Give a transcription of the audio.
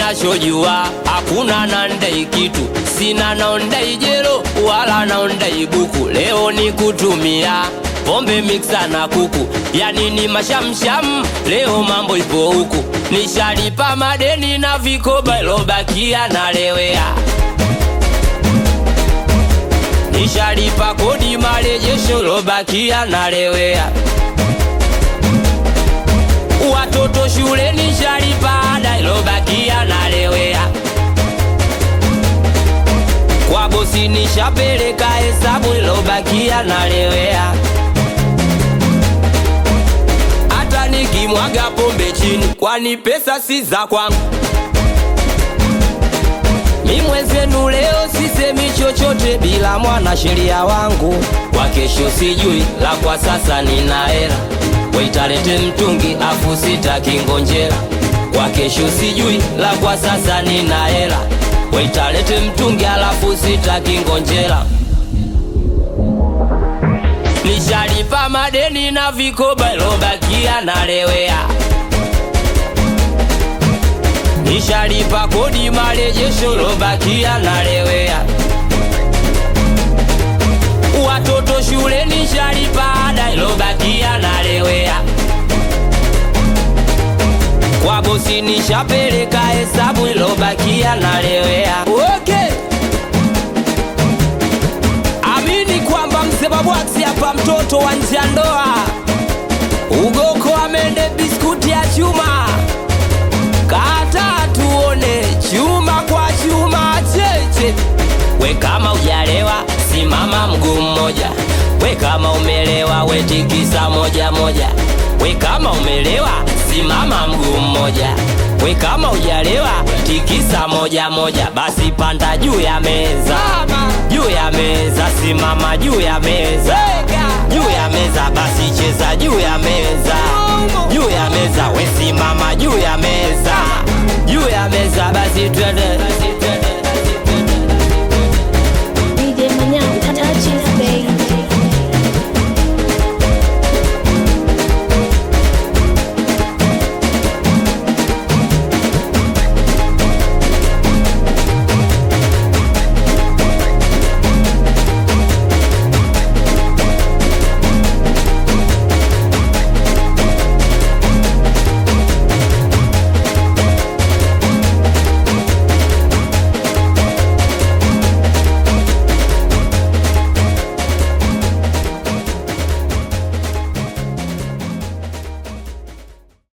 nachojua hakuna nandai kitu, sina naondai jelo wala naondai buku. Leo ni kutumia pombe mixa na kuku, yani ni mashamsham, leo mambo ipo huku. Nishalipa madeni na vikoba ilobakia nalewea, nishalipa kodi marejesho ilobakia nalewea, watoto shule nishalipa ada ilobakia nalewea, kwa bosi nishapeleka hesabu ilobakia nalewea. Hata nikimwaga pombe chini kwani pesa si za kwangu, mi mwenzenu leo sisemi chochote bila mwana sheria wangu. Kwa kesho sijui, la kwa sasa nina hela, waitalete mtungi afu sitaki ngonjera. Kwa kesho sijui, la kwa sasa nina hela, waitalete mtungi alafu sitaki ngonjera. Nishalipa madeni na vikoba ilobakia nalewea, nishalipa kodi marejesho ilobakia nalewea, watoto shule nishalipa ada ilobakia nalewea, kwa bosi nishapeleka hesabu ilobakia nalewea. Okay, amini kwamba mseba bwaksi hapa, mtoto wa nje ya ndoa. Ugoko amende biskuti ya chuma, kata tuone chuma kwa chuma cheche. We kama ujalewa simama mguu mmoja, we kama umelewa we tikisa moja moja. We kama umelewa simama mguu mmoja, we kama ujalewa tikisa moja moja. Basi panda juu ya meza, juu ya meza, simama juu ya meza, juu ya meza. Basi cheza juu ya meza, juu ya meza, we simama juu ya meza, juu ya meza. Basi twende